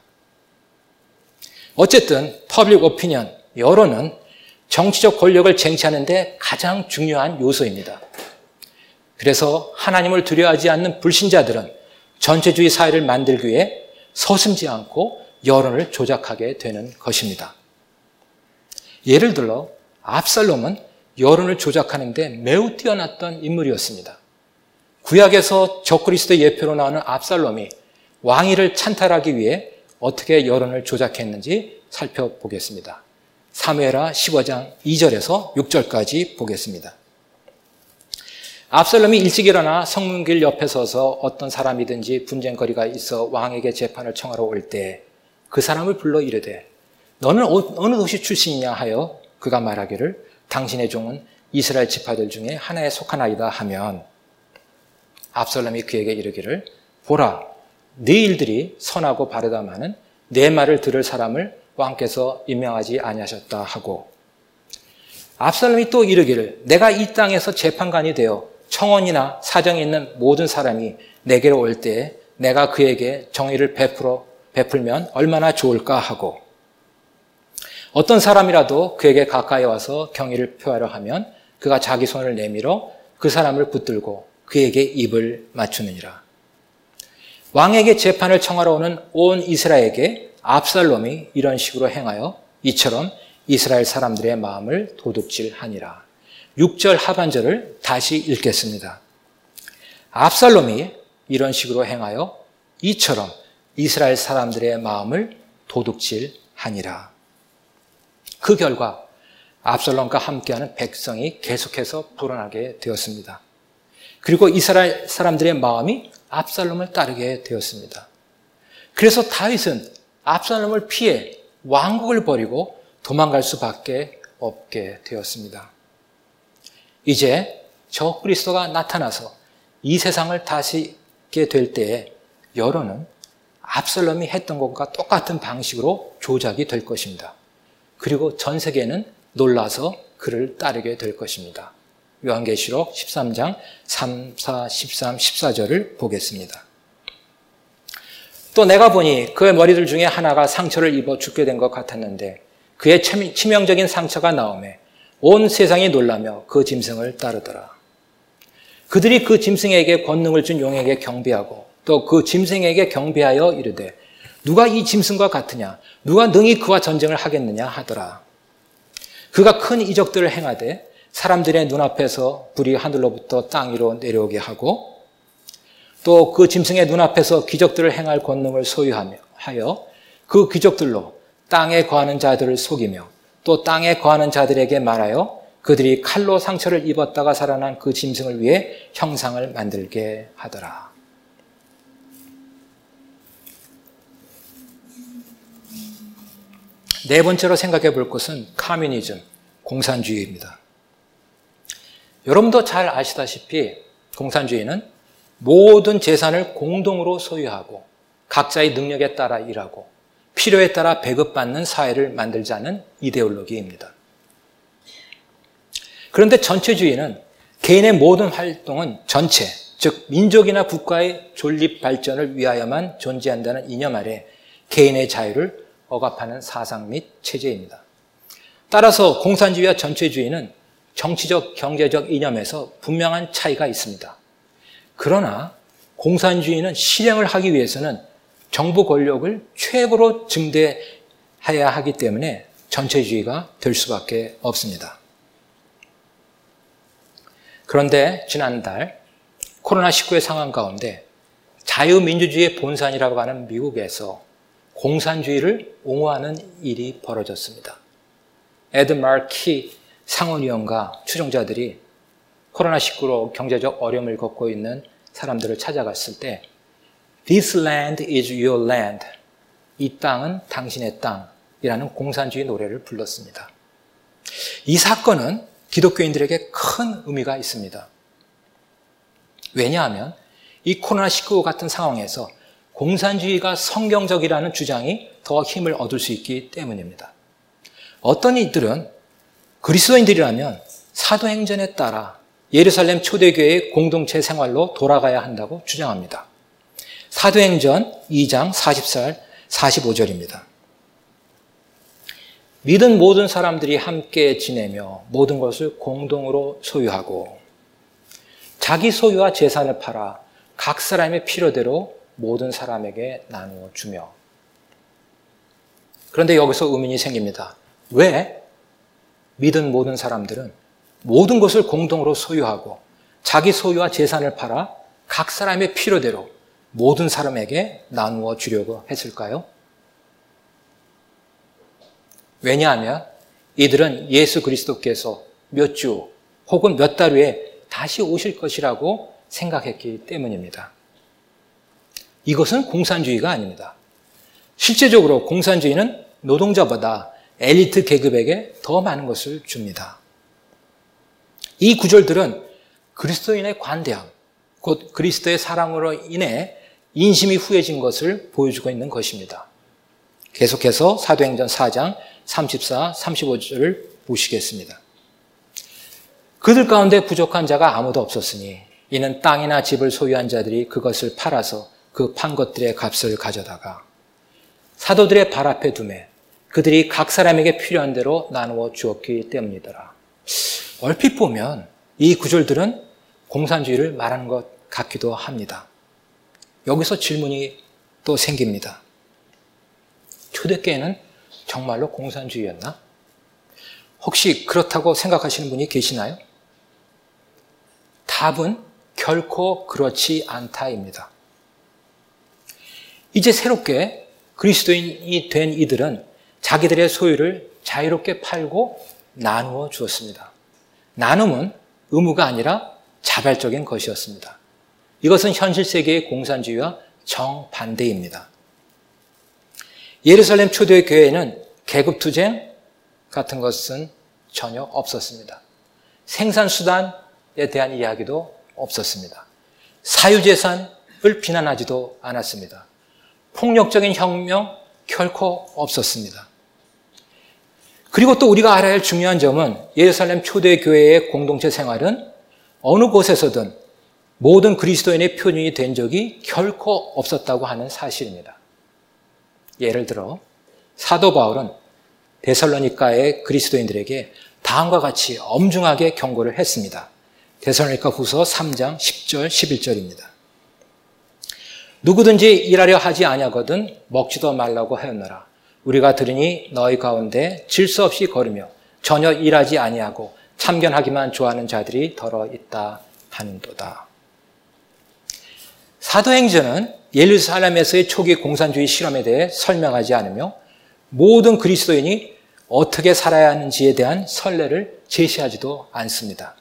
어쨌든 퍼블릭 오피니언, 여론은 정치적 권력을 쟁취하는 데 가장 중요한 요소입니다. 그래서 하나님을 두려워하지 않는 불신자들은 전체주의 사회를 만들기 위해 서슴지 않고 여론을 조작하게 되는 것입니다. 예를 들어 압살롬은 여론을 조작하는 데 매우 뛰어났던 인물이었습니다. 구약에서 적그리스도의 예표로 나오는 압살롬이 왕위를 찬탈하기 위해 어떻게 여론을 조작했는지 살펴보겠습니다. 사무엘하 15장 2절에서 6절까지 보겠습니다. 압살롬이 일찍 일어나 성문길 옆에 서서 어떤 사람이든지 분쟁거리가 있어 왕에게 재판을 청하러 올 때 그 사람을 불러 이르되 너는 어느 도시 출신이냐 하여 그가 말하기를 당신의 종은 이스라엘 지파들 중에 하나에 속하나이다 하면 압살롬이 그에게 이르기를 보라 네 일들이 선하고 바르다마는 내 말을 들을 사람을 왕께서 임명하지 아니하셨다 하고 압살롬이 또 이르기를 내가 이 땅에서 재판관이 되어 청원이나 사정이 있는 모든 사람이 내게로 올 때에 내가 그에게 정의를 베풀면 얼마나 좋을까 하고 어떤 사람이라도 그에게 가까이 와서 경의를 표하려 하면 그가 자기 손을 내밀어 그 사람을 붙들고 그에게 입을 맞추느니라. 왕에게 재판을 청하러 오는 온 이스라엘에게 압살롬이 이런 식으로 행하여 이처럼 이스라엘 사람들의 마음을 도둑질하니라. 6절 하반절을 다시 읽겠습니다. 압살롬이 이런 식으로 행하여 이처럼 이스라엘 사람들의 마음을 도둑질하니라. 그 결과 압살롬과 함께하는 백성이 계속해서 불어나게 되었습니다. 그리고 이스라엘 사람들의 마음이 압살롬을 따르게 되었습니다. 그래서 다윗은 압살롬을 피해 왕국을 버리고 도망갈 수밖에 없게 되었습니다. 이제 적그리스도가 나타나서 이 세상을 다스리게 될 때에 여론은 압살롬이 했던 것과 똑같은 방식으로 조작이 될 것입니다. 그리고 전 세계는 놀라서 그를 따르게 될 것입니다. 요한계시록 13장 3, 4, 13, 14절을 보겠습니다. 또 내가 보니 그의 머리들 중에 하나가 상처를 입어 죽게 된 것 같았는데 그의 치명적인 상처가 나오매 온 세상이 놀라며 그 짐승을 따르더라. 그들이 그 짐승에게 권능을 준 용에게 경배하고 또 그 짐승에게 경배하여 이르되 누가 이 짐승과 같으냐? 누가 능히 그와 전쟁을 하겠느냐 하더라. 그가 큰 이적들을 행하되 사람들의 눈앞에서 불이 하늘로부터 땅 위로 내려오게 하고 또 그 짐승의 눈앞에서 기적들을 행할 권능을 소유하여 그 기적들로 땅에 거하는 자들을 속이며 또 땅에 거하는 자들에게 말하여 그들이 칼로 상처를 입었다가 살아난 그 짐승을 위해 형상을 만들게 하더라. 네 번째로 생각해 볼 것은 커뮤니즘, 공산주의입니다. 여러분도 잘 아시다시피 공산주의는 모든 재산을 공동으로 소유하고 각자의 능력에 따라 일하고 필요에 따라 배급받는 사회를 만들자는 이데올로기입니다. 그런데 전체주의는 개인의 모든 활동은 전체, 즉 민족이나 국가의 존립 발전을 위하여만 존재한다는 이념 아래 개인의 자유를 억압하는 사상 및 체제입니다. 따라서 공산주의와 전체주의는 정치적, 경제적 이념에서 분명한 차이가 있습니다. 그러나 공산주의는 실행을 하기 위해서는 정부 권력을 최고로 증대해야 하기 때문에 전체주의가 될 수밖에 없습니다. 그런데 지난달 코로나19의 상황 가운데 자유민주주의의 본산이라고 하는 미국에서 공산주의를 옹호하는 일이 벌어졌습니다. 에드 마키 상원의원과 추종자들이 코로나19로 경제적 어려움을 겪고 있는 사람들을 찾아갔을 때 This land is your land. 이 땅은 당신의 땅이라는 공산주의 노래를 불렀습니다. 이 사건은 기독교인들에게 큰 의미가 있습니다. 왜냐하면 이 코로나19 같은 상황에서 공산주의가 성경적이라는 주장이 더 힘을 얻을 수 있기 때문입니다. 어떤 이들은 그리스도인들이라면 사도행전에 따라 예루살렘 초대교회의 공동체 생활로 돌아가야 한다고 주장합니다. 사도행전 2장 44절, 45절입니다. 믿은 모든 사람들이 함께 지내며 모든 것을 공동으로 소유하고 자기 소유와 재산을 팔아 각 사람의 필요대로 모든 사람에게 나누어 주며. 그런데 여기서 의문이 생깁니다. 왜 믿은 모든 사람들은 모든 것을 공동으로 소유하고 자기 소유와 재산을 팔아 각 사람의 필요대로 모든 사람에게 나누어 주려고 했을까요? 왜냐하면 이들은 예수 그리스도께서 몇 주 혹은 몇 달 후에 다시 오실 것이라고 생각했기 때문입니다. 이것은 공산주의가 아닙니다. 실제적으로 공산주의는 노동자보다 엘리트 계급에게 더 많은 것을 줍니다. 이 구절들은 그리스도인의 관대함, 곧 그리스도의 사랑으로 인해 인심이 후해진 것을 보여주고 있는 것입니다. 계속해서 사도행전 4장 34, 35절을 보시겠습니다. 그들 가운데 부족한 자가 아무도 없었으니 이는 땅이나 집을 소유한 자들이 그것을 팔아서 그 판 것들의 값을 가져다가 사도들의 발 앞에 두매 그들이 각 사람에게 필요한 대로 나누어 주었기 때문이더라. 얼핏 보면 이 구절들은 공산주의를 말하는 것 같기도 합니다. 여기서 질문이 또 생깁니다. 초대교회는 정말로 공산주의였나? 혹시 그렇다고 생각하시는 분이 계시나요? 답은 결코 그렇지 않다입니다. 이제 새롭게 그리스도인이 된 이들은 자기들의 소유를 자유롭게 팔고 나누어 주었습니다. 나눔은 의무가 아니라 자발적인 것이었습니다. 이것은 현실 세계의 공산주의와 정반대입니다. 예루살렘 초대교회에는 계급투쟁 같은 것은 전혀 없었습니다. 생산수단에 대한 이야기도 없었습니다. 사유재산을 비난하지도 않았습니다. 폭력적인 혁명 결코 없었습니다. 그리고 또 우리가 알아야 할 중요한 점은 예루살렘 초대교회의 공동체 생활은 어느 곳에서든 모든 그리스도인의 표준이 된 적이 결코 없었다고 하는 사실입니다. 예를 들어 사도 바울은 데살로니가의 그리스도인들에게 다음과 같이 엄중하게 경고를 했습니다. 데살로니가 후서 3장 10절 11절입니다. 누구든지 일하려 하지 아니하거든 먹지도 말라고 하였노라. 우리가 들으니 너희 가운데 질서 없이 걸으며 전혀 일하지 아니하고 참견하기만 좋아하는 자들이 더러 있다 하는도다. 사도행전은 예루살렘에서의 초기 공산주의 실험에 대해 설명하지 않으며 모든 그리스도인이 어떻게 살아야 하는지에 대한 선례를 제시하지도 않습니다.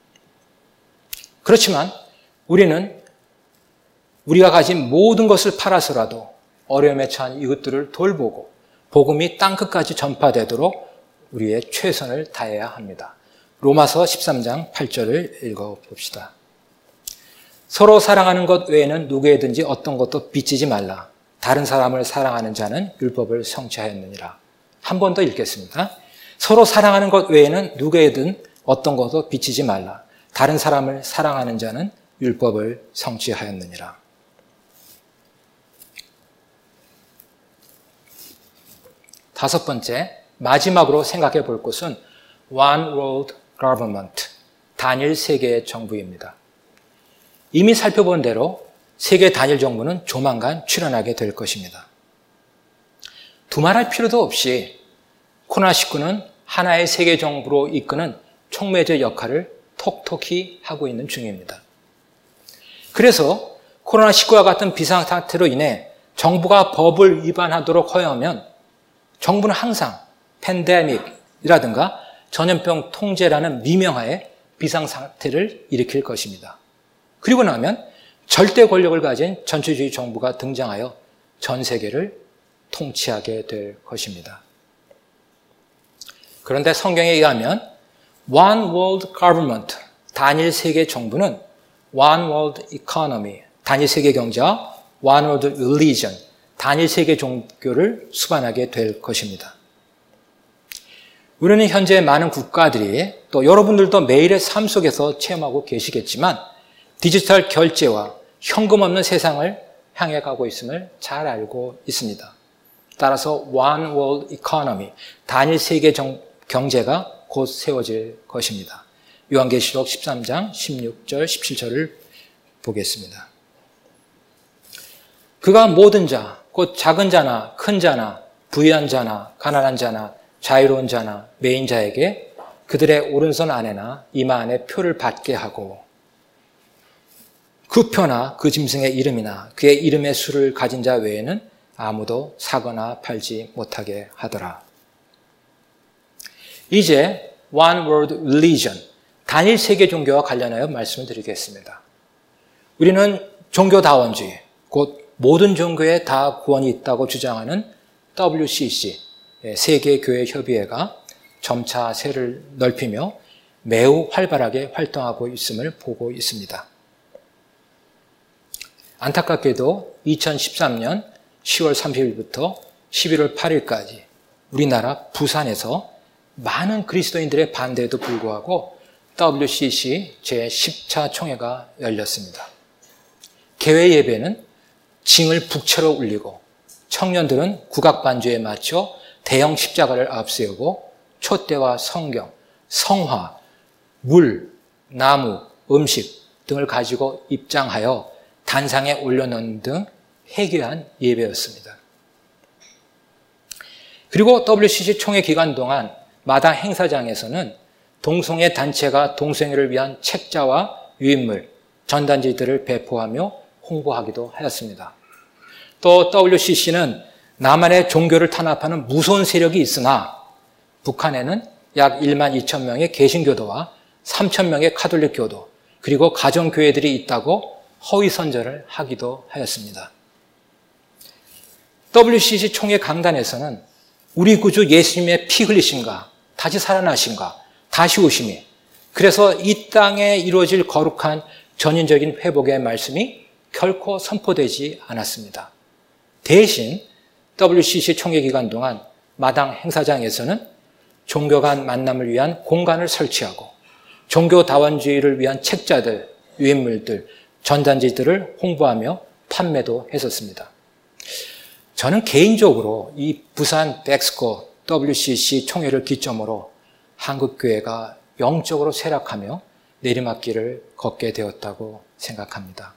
그렇지만 우리는 우리가 가진 모든 것을 팔아서라도 어려움에 처한 이웃들을 돌보고 복음이 땅끝까지 전파되도록 우리의 최선을 다해야 합니다. 로마서 13장 8절을 읽어봅시다. 서로 사랑하는 것 외에는 누구에든지 어떤 것도 빚지지 말라. 다른 사람을 사랑하는 자는 율법을 성취하였느니라. 한 번 더 읽겠습니다. 서로 사랑하는 것 외에는 누구에든 어떤 것도 빚지지 말라. 다른 사람을 사랑하는 자는 율법을 성취하였느니라. 다섯 번째, 마지막으로 생각해 볼 것은 One World Government, 단일 세계의 정부입니다. 이미 살펴본 대로 세계 단일 정부는 조만간 출현하게 될 것입니다. 두말할 필요도 없이 코로나19는 하나의 세계 정부로 이끄는 촉매제 역할을 톡톡히 하고 있는 중입니다. 그래서 코로나19와 같은 비상사태로 인해 정부가 법을 위반하도록 허용하면 정부는 항상 팬데믹이라든가 전염병 통제라는 미명하에 비상사태를 일으킬 것입니다. 그리고 나면 절대 권력을 가진 전체주의 정부가 등장하여 전 세계를 통치하게 될 것입니다. 그런데 성경에 의하면 One World Government, 단일 세계 정부는 One World Economy, 단일 세계 경제와 One World Religion, 단일 세계 종교를 수반하게 될 것입니다. 우리는 현재 많은 국가들이 또 여러분들도 매일의 삶 속에서 체험하고 계시겠지만 디지털 결제와 현금 없는 세상을 향해 가고 있음을 잘 알고 있습니다. 따라서 One World Economy, 단일 세계 경제가 곧 세워질 것입니다. 요한계시록 13장 16절, 17절을 보겠습니다. 그가 모든 자, 곧 작은 자나 큰 자나 부유한 자나 가난한 자나 자유로운 자나 매인 자에게 그들의 오른손 안에나 이마 안에 표를 받게 하고 그 표나 그 짐승의 이름이나 그의 이름의 수를 가진 자 외에는 아무도 사거나 팔지 못하게 하더라. 이제 One World Religion, 단일 세계 종교와 관련하여 말씀을 드리겠습니다. 우리는 종교다원주의, 곧 모든 종교에 다 구원이 있다고 주장하는 WCC, 세계교회협의회가 점차 세를 넓히며 매우 활발하게 활동하고 있음을 보고 있습니다. 안타깝게도 2013년 10월 30일부터 11월 8일까지 우리나라 부산에서 많은 그리스도인들의 반대에도 불구하고 WCC 제10차 총회가 열렸습니다. 개회 예배는 징을 북채로 울리고 청년들은 국악반주에 맞춰 대형 십자가를 앞세우고 촛대와 성경, 성화, 물, 나무, 음식 등을 가지고 입장하여 단상에 올려놓는 등 해괴한 예배였습니다. 그리고 WCC 총회 기간 동안 마당 행사장에서는 동성애 단체가 동성애를 위한 책자와 유인물, 전단지들을 배포하며 홍보하기도 하였습니다. 또 WCC는 남한의 종교를 탄압하는 무서운 세력이 있으나 북한에는 약 1만 2천 명의 개신교도와 3천 명의 카톨릭 교도 그리고 가정교회들이 있다고 허위 선전을 하기도 하였습니다. WCC 총회 강단에서는 우리 구주 예수님의 피 흘리심과 다시 살아나심과 다시 오심이 그래서 이 땅에 이루어질 거룩한 전인적인 회복의 말씀이 결코 선포되지 않았습니다. 대신 WCC 총회 기간 동안 마당 행사장에서는 종교 간 만남을 위한 공간을 설치하고 종교다원주의를 위한 책자들, 유인물들, 전단지들을 홍보하며 판매도 했었습니다. 저는 개인적으로 이 부산 백스코 WCC 총회를 기점으로 한국교회가 영적으로 쇠락하며 내리막길을 걷게 되었다고 생각합니다.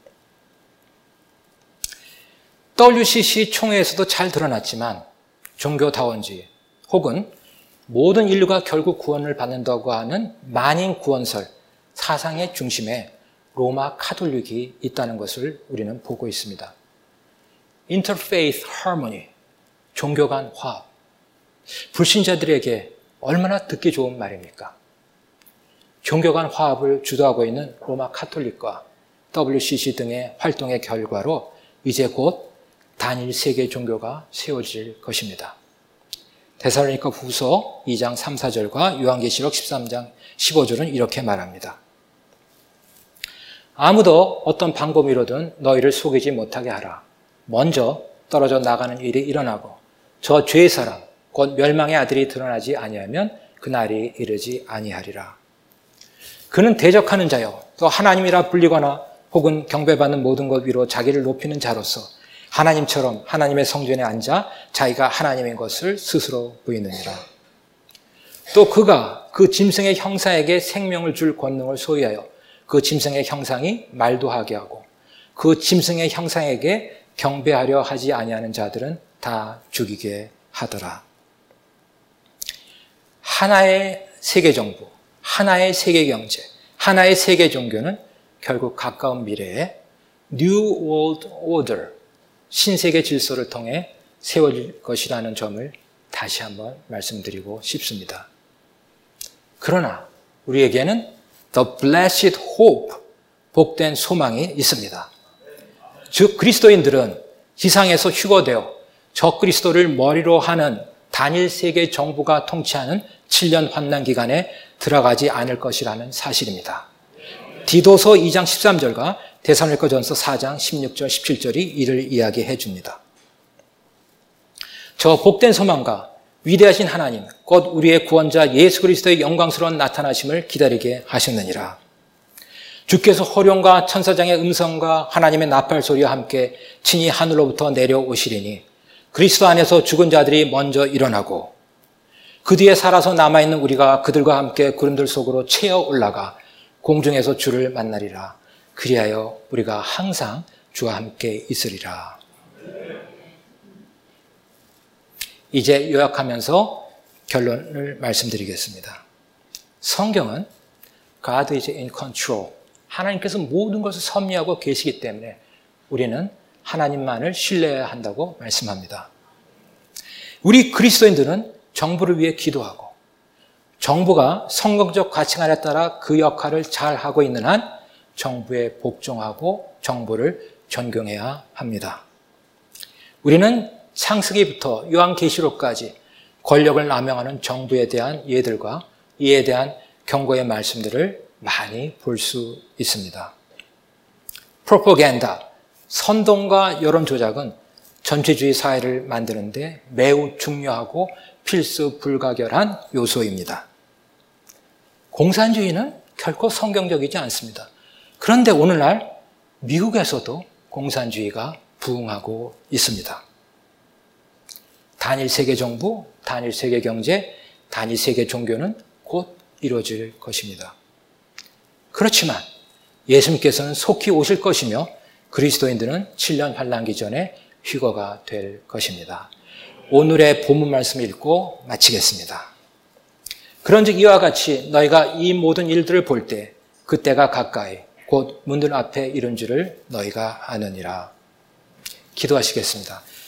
WCC 총회에서도 잘 드러났지만 종교다원주의 혹은 모든 인류가 결국 구원을 받는다고 하는 만인 구원설 사상의 중심에 로마 카톨릭이 있다는 것을 우리는 보고 있습니다. Interfaith Harmony, 종교 간 화합. 불신자들에게 얼마나 듣기 좋은 말입니까? 종교 간 화합을 주도하고 있는 로마 카톨릭과 WCC 등의 활동의 결과로 이제 곧 단일 세계 종교가 세워질 것입니다. 데살로니가 후서 2장 3, 4절과 요한계시록 13장 15절은 이렇게 말합니다. 아무도 어떤 방법으로든 너희를 속이지 못하게 하라. 먼저 떨어져 나가는 일이 일어나고 저 죄의 사람 곧 멸망의 아들이 드러나지 아니하면 그날이 이르지 아니하리라. 그는 대적하는 자요 또 하나님이라 불리거나 혹은 경배받는 모든 것 위로 자기를 높이는 자로서 하나님처럼 하나님의 성전에 앉아 자기가 하나님인 것을 스스로 보이느니라. 또 그가 그 짐승의 형사에게 생명을 줄 권능을 소유하여 그 짐승의 형상이 말도 하게 하고 그 짐승의 형상에게 경배하려 하지 아니하는 자들은 다 죽이게 하더라. 하나의 세계정부, 하나의 세계경제, 하나의 세계 종교는 결국 가까운 미래에 New World Order, 신세계 질서를 통해 세워질 것이라는 점을 다시 한번 말씀드리고 싶습니다. 그러나 우리에게는 The Blessed Hope, 복된 소망이 있습니다. 즉 그리스도인들은 지상에서 휴거되어 적그리스도를 머리로 하는 단일 세계 정부가 통치하는 7년 환난 기간에 들어가지 않을 것이라는 사실입니다. 디도서 2장 13절과 데살로니가전서 4장 16절 17절이 이를 이야기해 줍니다. 저 복된 소망과 위대하신 하나님 곧 우리의 구원자 예수 그리스도의 영광스러운 나타나심을 기다리게 하셨느니라. 주께서 호령과 천사장의 음성과 하나님의 나팔 소리와 함께 친히 하늘로부터 내려오시리니 그리스도 안에서 죽은 자들이 먼저 일어나고 그 뒤에 살아서 남아있는 우리가 그들과 함께 구름들 속으로 채어 올라가 공중에서 주를 만나리라. 그리하여 우리가 항상 주와 함께 있으리라. 이제 요약하면서 결론을 말씀드리겠습니다. 성경은 God is in control. 하나님께서 모든 것을 섭리하고 계시기 때문에 우리는 하나님만을 신뢰해야 한다고 말씀합니다. 우리 그리스도인들은 정부를 위해 기도하고 정부가 성경적 가치관에 따라 그 역할을 잘 하고 있는 한 정부에 복종하고 정부를 존경해야 합니다. 우리는 창세기부터 요한계시록까지 권력을 남용하는 정부에 대한 예들과 이에 대한 경고의 말씀들을 많이 볼 수 있습니다. 프로파간다, 선동과 여론 조작은 전체주의 사회를 만드는데 매우 중요하고 필수 불가결한 요소입니다. 공산주의는 결코 성경적이지 않습니다. 그런데 오늘날 미국에서도 공산주의가 부흥하고 있습니다. 단일 세계 정부, 단일 세계 경제, 단일 세계 종교는 곧 이루어질 것입니다. 그렇지만 예수님께서는 속히 오실 것이며 그리스도인들은 7년 환난기 전에 휴거가 될 것입니다. 오늘의 본문 말씀을 읽고 마치겠습니다. 그런즉 이와 같이 너희가 이 모든 일들을 볼 때 그때가 가까이 곧 문들 앞에 이른 줄을 너희가 아느니라. 기도하시겠습니다.